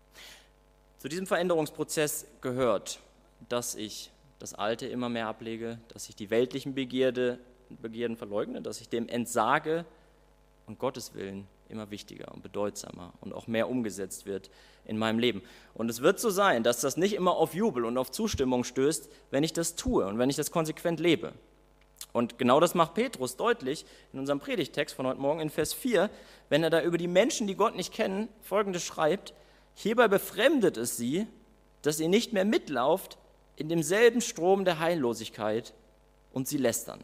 Zu diesem Veränderungsprozess gehört, dass ich das Alte immer mehr ablege, dass ich die weltlichen Begierde, Begierden verleugne, dass ich dem entsage und Gottes Willen immer wichtiger und bedeutsamer und auch mehr umgesetzt wird in meinem Leben. Und es wird so sein, dass das nicht immer auf Jubel und auf Zustimmung stößt, wenn ich das tue und wenn ich das konsequent lebe. Und genau das macht Petrus deutlich in unserem Predigtext von heute Morgen in Vers vier, wenn er da über die Menschen, die Gott nicht kennen, Folgendes schreibt: Hierbei befremdet es sie, dass ihr nicht mehr mitlauft in demselben Strom der Heillosigkeit und sie lästern.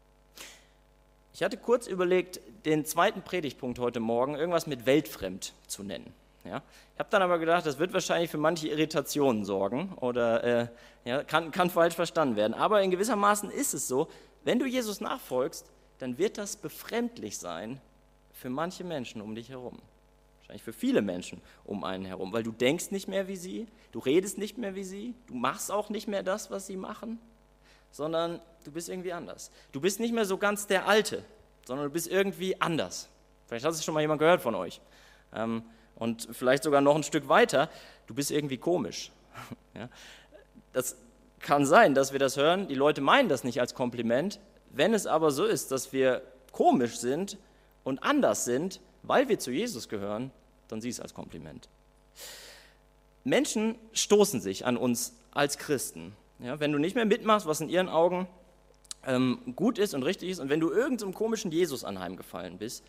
Ich hatte kurz überlegt, den zweiten Predigtpunkt heute Morgen irgendwas mit weltfremd zu nennen. Ja? Ich habe dann aber gedacht, das wird wahrscheinlich für manche Irritationen sorgen oder äh, ja, kann, kann falsch verstanden werden. Aber in gewissermaßen ist es so, wenn du Jesus nachfolgst, dann wird das befremdlich sein für manche Menschen um dich herum. Wahrscheinlich für viele Menschen um einen herum, weil du denkst nicht mehr wie sie, du redest nicht mehr wie sie, du machst auch nicht mehr das, was sie machen, sondern du bist irgendwie anders. Du bist nicht mehr so ganz der Alte, sondern du bist irgendwie anders. Vielleicht hat es schon mal jemand gehört von euch. Ähm, und vielleicht sogar noch ein Stück weiter, du bist irgendwie komisch. Ja? Das kann sein, dass wir das hören, die Leute meinen das nicht als Kompliment. Wenn es aber so ist, dass wir komisch sind und anders sind, weil wir zu Jesus gehören, dann sieh es als Kompliment. Menschen stoßen sich an uns als Christen. Ja, wenn du nicht mehr mitmachst, was in ihren Augen ähm, gut ist und richtig ist, und wenn du irgendeinem komischen Jesus anheimgefallen bist,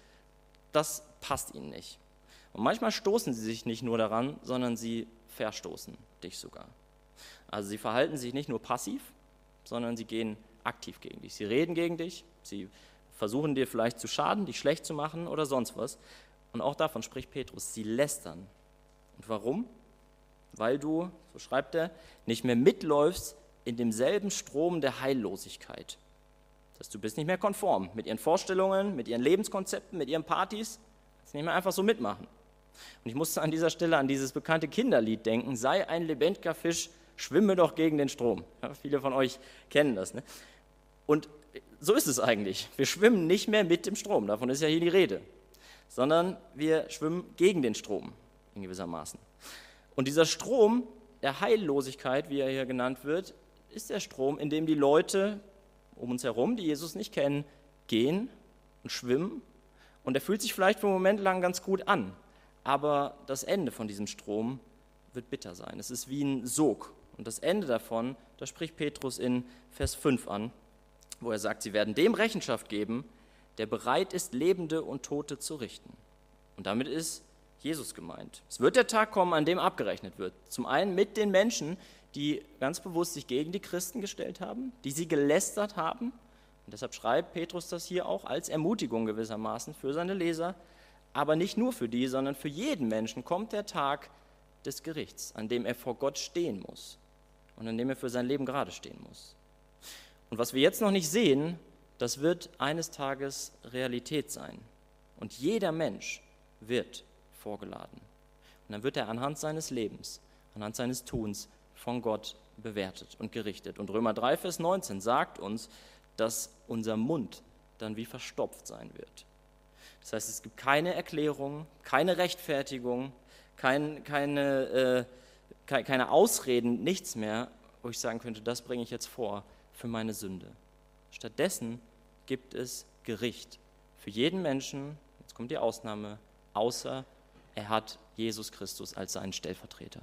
das passt ihnen nicht. Und manchmal stoßen sie sich nicht nur daran, sondern sie verstoßen dich sogar. Also sie verhalten sich nicht nur passiv, sondern sie gehen aktiv gegen dich. Sie reden gegen dich, sie versuchen dir vielleicht zu schaden, dich schlecht zu machen oder sonst was. Und auch davon spricht Petrus, sie lästern. Und warum? Weil du, so schreibt er, nicht mehr mitläufst in demselben Strom der Heillosigkeit. Das heißt, du bist nicht mehr konform mit ihren Vorstellungen, mit ihren Lebenskonzepten, mit ihren Partys. Du kannst nicht mehr einfach so mitmachen. Und ich musste an dieser Stelle an dieses bekannte Kinderlied denken, sei ein lebendiger Fisch, schwimme doch gegen den Strom. Ja, viele von euch kennen das. Ne? Und so ist es eigentlich. Wir schwimmen nicht mehr mit dem Strom, davon ist ja hier die Rede, sondern wir schwimmen gegen den Strom in gewissermaßen. Und dieser Strom der Heillosigkeit, wie er hier genannt wird, ist der Strom, in dem die Leute um uns herum, die Jesus nicht kennen, gehen und schwimmen. Und er fühlt sich vielleicht für einen Moment lang ganz gut an, aber das Ende von diesem Strom wird bitter sein. Es ist wie ein Sog. Und das Ende davon, das spricht Petrus in Vers fünf an, wo er sagt, sie werden dem Rechenschaft geben, der bereit ist, Lebende und Tote zu richten. Und damit ist Jesus gemeint. Es wird der Tag kommen, an dem abgerechnet wird. Zum einen mit den Menschen, die ganz bewusst sich gegen die Christen gestellt haben, die sie gelästert haben. Und deshalb schreibt Petrus das hier auch als Ermutigung gewissermaßen für seine Leser. Aber nicht nur für die, sondern für jeden Menschen kommt der Tag des Gerichts, an dem er vor Gott stehen muss und an dem er für sein Leben gerade stehen muss. Und was wir jetzt noch nicht sehen, das wird eines Tages Realität sein. Und jeder Mensch wird vorgeladen. Und dann wird er anhand seines Lebens, anhand seines Tuns von Gott bewertet und gerichtet. Und Römer drei, Vers neunzehn sagt uns, dass unser Mund dann wie verstopft sein wird. Das heißt, es gibt keine Erklärung, keine Rechtfertigung, kein, keine, äh, keine Ausreden, nichts mehr, wo ich sagen könnte, das bringe ich jetzt vor für meine Sünde. Stattdessen gibt es Gericht für jeden Menschen, jetzt kommt die Ausnahme, außer er hat Jesus Christus als seinen Stellvertreter.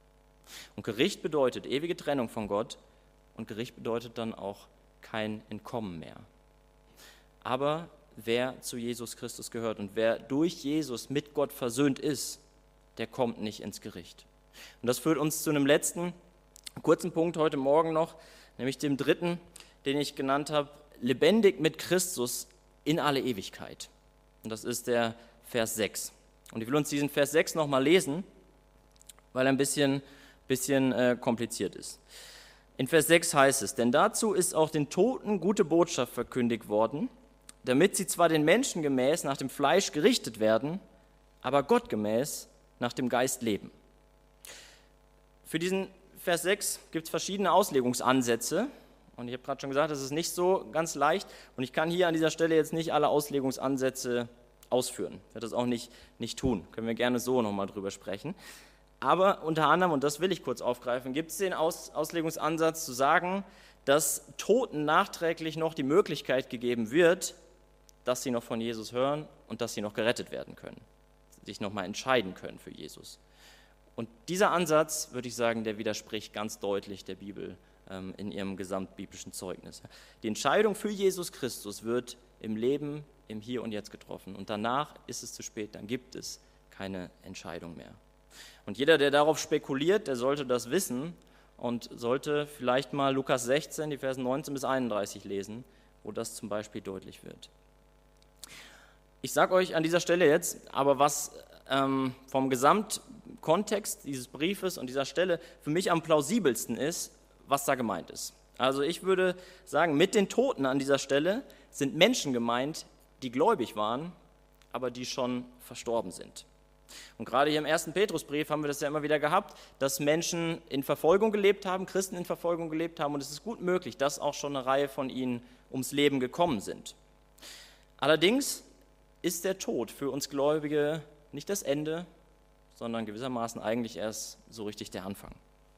Und Gericht bedeutet ewige Trennung von Gott und Gericht bedeutet dann auch kein Entkommen mehr. Aber wer zu Jesus Christus gehört und wer durch Jesus mit Gott versöhnt ist, der kommt nicht ins Gericht. Und das führt uns zu einem letzten, kurzen Punkt heute Morgen noch, nämlich dem dritten, den ich genannt habe, lebendig mit Christus in alle Ewigkeit. Und das ist der Vers sechs. Und ich will uns diesen Vers sechs nochmal lesen, weil er ein bisschen, bisschen äh, kompliziert ist. In Vers sechs heißt es, denn dazu ist auch den Toten gute Botschaft verkündigt worden, damit sie zwar den Menschen gemäß nach dem Fleisch gerichtet werden, aber Gott gemäß nach dem Geist leben. Für diesen Vers sechs gibt es verschiedene Auslegungsansätze. Und ich habe gerade schon gesagt, das ist nicht so ganz leicht. Und ich kann hier an dieser Stelle jetzt nicht alle Auslegungsansätze ausführen. Ich werde das auch nicht, nicht tun. Können wir gerne so nochmal drüber sprechen. Aber unter anderem, und das will ich kurz aufgreifen, gibt es den Aus, Auslegungsansatz zu sagen, dass Toten nachträglich noch die Möglichkeit gegeben wird, dass sie noch von Jesus hören und dass sie noch gerettet werden können, sich nochmal entscheiden können für Jesus. Und dieser Ansatz, würde ich sagen, der widerspricht ganz deutlich der Bibel ähm, in ihrem gesamtbiblischen Zeugnis. Die Entscheidung für Jesus Christus wird im Leben, im Hier und Jetzt getroffen. Und danach ist es zu spät, dann gibt es keine Entscheidung mehr. Und jeder, der darauf spekuliert, der sollte das wissen und sollte vielleicht mal Lukas sechzehn, die Versen neunzehn bis einunddreißig lesen, wo das zum Beispiel deutlich wird. Ich sage euch an dieser Stelle jetzt aber, was ähm, vom Gesamtkontext dieses Briefes und dieser Stelle für mich am plausibelsten ist, was da gemeint ist. Also ich würde sagen, mit den Toten an dieser Stelle sind Menschen gemeint, die gläubig waren, aber die schon verstorben sind. Und gerade hier im ersten Petrusbrief haben wir das ja immer wieder gehabt, dass Menschen in Verfolgung gelebt haben, Christen in Verfolgung gelebt haben, und es ist gut möglich, dass auch schon eine Reihe von ihnen ums Leben gekommen sind. Allerdings ist der Tod für uns Gläubige nicht das Ende, sondern gewissermaßen eigentlich erst so richtig der Anfang.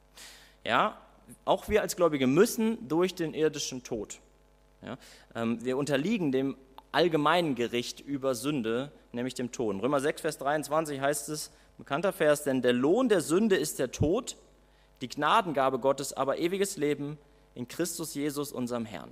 Ja, auch wir als Gläubige müssen durch den irdischen Tod. Ja, ähm, wir unterliegen dem allgemeinen Gericht über Sünde, nämlich dem Tod. In Römer sechs, Vers dreiundzwanzig heißt es, bekannter Vers, denn der Lohn der Sünde ist der Tod, die Gnadengabe Gottes aber ewiges Leben in Christus Jesus, unserem Herrn.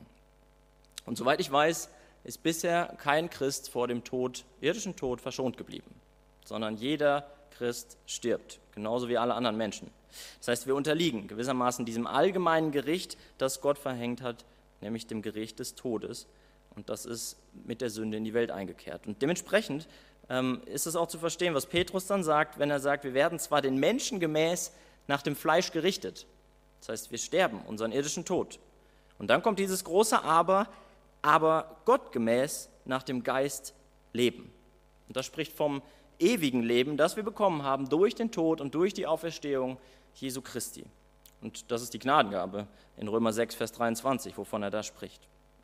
Und soweit ich weiß, ist bisher kein Christ vor dem Tod, irdischen Tod verschont geblieben, sondern jeder Christ stirbt, genauso wie alle anderen Menschen. Das heißt, wir unterliegen gewissermaßen diesem allgemeinen Gericht, das Gott verhängt hat, nämlich dem Gericht des Todes. Und das ist mit der Sünde in die Welt eingekehrt. Und dementsprechend ähm, ist es auch zu verstehen, was Petrus dann sagt, wenn er sagt, wir werden zwar den Menschen gemäß nach dem Fleisch gerichtet. Das heißt, wir sterben unseren irdischen Tod. Und dann kommt dieses große Aber, aber Gott gemäß nach dem Geist leben. Und das spricht vom ewigen Leben, das wir bekommen haben durch den Tod und durch die Auferstehung Jesu Christi. Und das ist die Gnadengabe in Römer sechs, Vers dreiundzwanzig, wovon er da spricht.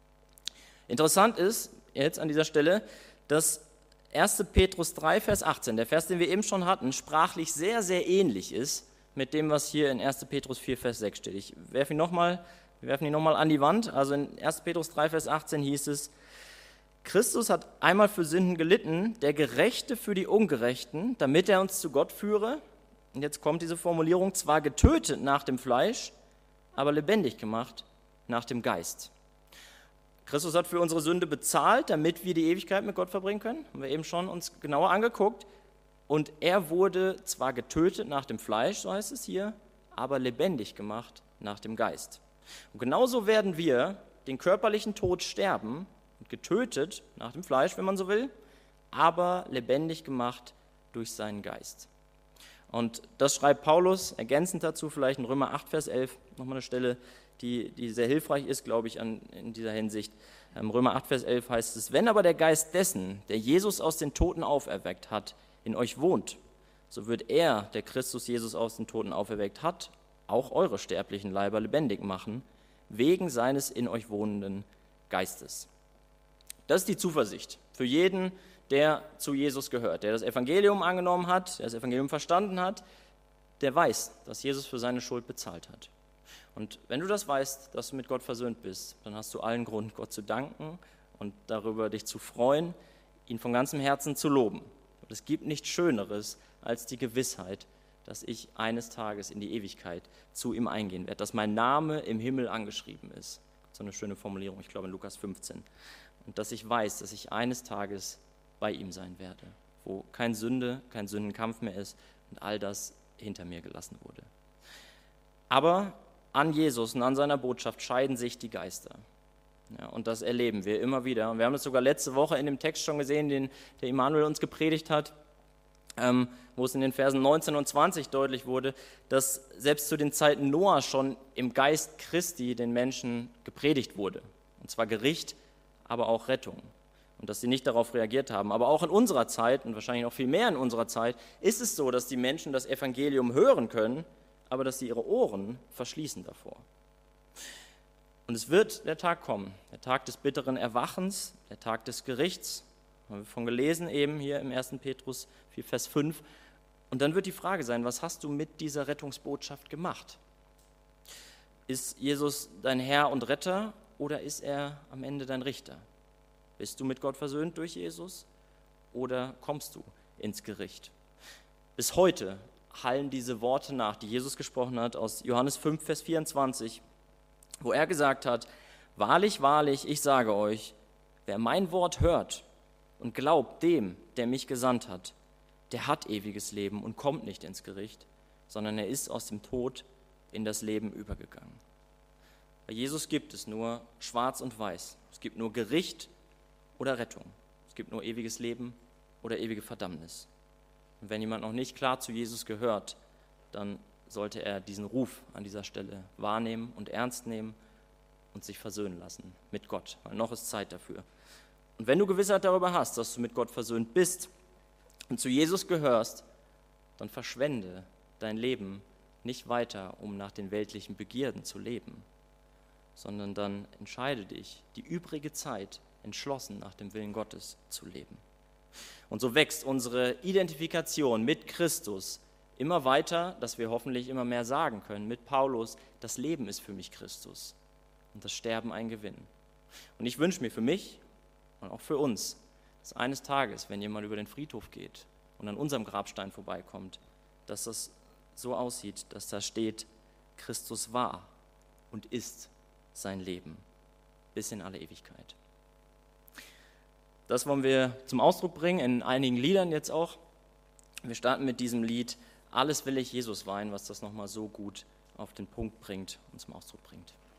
Interessant ist jetzt an dieser Stelle, dass erster Petrus drei, Vers achtzehn, der Vers, den wir eben schon hatten, sprachlich sehr, sehr ähnlich ist mit dem, was hier in erster Petrus vier, Vers sechs steht. Ich werfe ihn nochmal, wir werfen ihn nochmal an die Wand. Also in erster Petrus drei, Vers achtzehn hieß es, Christus hat einmal für Sünden gelitten, der Gerechte für die Ungerechten, damit er uns zu Gott führe. Und jetzt kommt diese Formulierung, zwar getötet nach dem Fleisch, aber lebendig gemacht nach dem Geist. Christus hat für unsere Sünde bezahlt, damit wir die Ewigkeit mit Gott verbringen können. Haben wir eben schon uns genauer angeguckt. Und er wurde zwar getötet nach dem Fleisch, so heißt es hier, aber lebendig gemacht nach dem Geist. Und genauso werden wir den körperlichen Tod sterben, und getötet nach dem Fleisch, wenn man so will, aber lebendig gemacht durch seinen Geist. Und das schreibt Paulus ergänzend dazu, vielleicht in Römer acht, Vers elf, nochmal eine Stelle, die, die sehr hilfreich ist, glaube ich, an, in dieser Hinsicht. Im Römer acht, Vers elf heißt es, wenn aber der Geist dessen, der Jesus aus den Toten auferweckt hat, in euch wohnt, so wird er, der Christus Jesus aus den Toten auferweckt hat, auch eure sterblichen Leiber lebendig machen, wegen seines in euch wohnenden Geistes. Das ist die Zuversicht für jeden, der zu Jesus gehört, der das Evangelium angenommen hat, der das Evangelium verstanden hat, der weiß, dass Jesus für seine Schuld bezahlt hat. Und wenn du das weißt, dass du mit Gott versöhnt bist, dann hast du allen Grund, Gott zu danken und darüber dich zu freuen, ihn von ganzem Herzen zu loben. Und es gibt nichts Schöneres als die Gewissheit, dass ich eines Tages in die Ewigkeit zu ihm eingehen werde, dass mein Name im Himmel angeschrieben ist. So eine schöne Formulierung, ich glaube in Lukas fünfzehn. Und dass ich weiß, dass ich eines Tages bei ihm sein werde, wo kein Sünde, kein Sündenkampf mehr ist und all das hinter mir gelassen wurde. Aber an Jesus und an seiner Botschaft scheiden sich die Geister. Ja, und das erleben wir immer wieder. Und wir haben es sogar letzte Woche in dem Text schon gesehen, den der Immanuel uns gepredigt hat. ähm, wo es in den Versen neunzehn und zwanzig deutlich wurde, dass selbst zu den Zeiten Noah schon im Geist Christi den Menschen gepredigt wurde. Und zwar Gericht, aber auch Rettung. Und dass sie nicht darauf reagiert haben. Aber auch in unserer Zeit, und wahrscheinlich noch viel mehr in unserer Zeit, ist es so, dass die Menschen das Evangelium hören können, aber dass sie ihre Ohren verschließen davor. Und es wird der Tag kommen, der Tag des bitteren Erwachens, der Tag des Gerichts, haben wir von gelesen eben hier im ersten Petrus vier, Vers fünf. Und dann wird die Frage sein, was hast du mit dieser Rettungsbotschaft gemacht? Ist Jesus dein Herr und Retter oder ist er am Ende dein Richter? Bist du mit Gott versöhnt durch Jesus oder kommst du ins Gericht? Bis heute hallen diese Worte nach, die Jesus gesprochen hat aus Johannes fünf, Vers vierundzwanzig, wo er gesagt hat, wahrlich, wahrlich, ich sage euch, wer mein Wort hört und glaubt dem, der mich gesandt hat, der hat ewiges Leben und kommt nicht ins Gericht, sondern er ist aus dem Tod in das Leben übergegangen. Bei Jesus gibt es nur schwarz und weiß. Es gibt nur Gericht oder Rettung. Es gibt nur ewiges Leben oder ewige Verdammnis. Und wenn jemand noch nicht klar zu Jesus gehört, dann sollte er diesen Ruf an dieser Stelle wahrnehmen und ernst nehmen und sich versöhnen lassen mit Gott, weil noch ist Zeit dafür. Und wenn du Gewissheit darüber hast, dass du mit Gott versöhnt bist und zu Jesus gehörst, dann verschwende dein Leben nicht weiter, um nach den weltlichen Begierden zu leben, sondern dann entscheide dich, die übrige Zeit entschlossen nach dem Willen Gottes zu leben. Und so wächst unsere Identifikation mit Christus immer weiter, dass wir hoffentlich immer mehr sagen können mit Paulus, das Leben ist für mich Christus und das Sterben ein Gewinn. Und ich wünsche mir für mich und auch für uns, dass eines Tages, wenn jemand über den Friedhof geht und an unserem Grabstein vorbeikommt, dass das so aussieht, dass da steht, Christus war und ist sein Leben bis in alle Ewigkeit. Das wollen wir zum Ausdruck bringen, in einigen Liedern jetzt auch. Wir starten mit diesem Lied Alles will ich Jesus weihen, was das nochmal so gut auf den Punkt bringt und zum Ausdruck bringt.